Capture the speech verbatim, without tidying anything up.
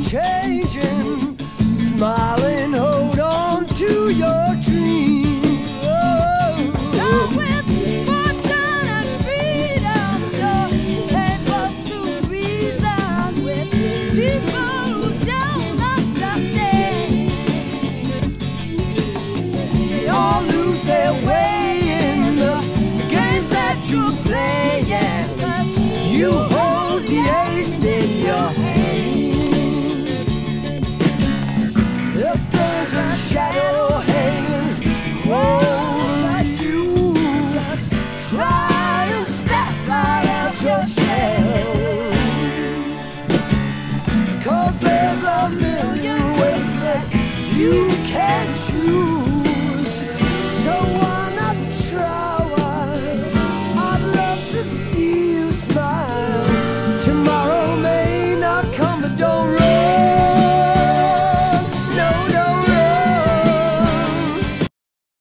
changing. Smiling, hold on to your dream. Love with fortune and freedom, you're able to reason with people who don't understand. They all lose their way in the games that you play, and you hold the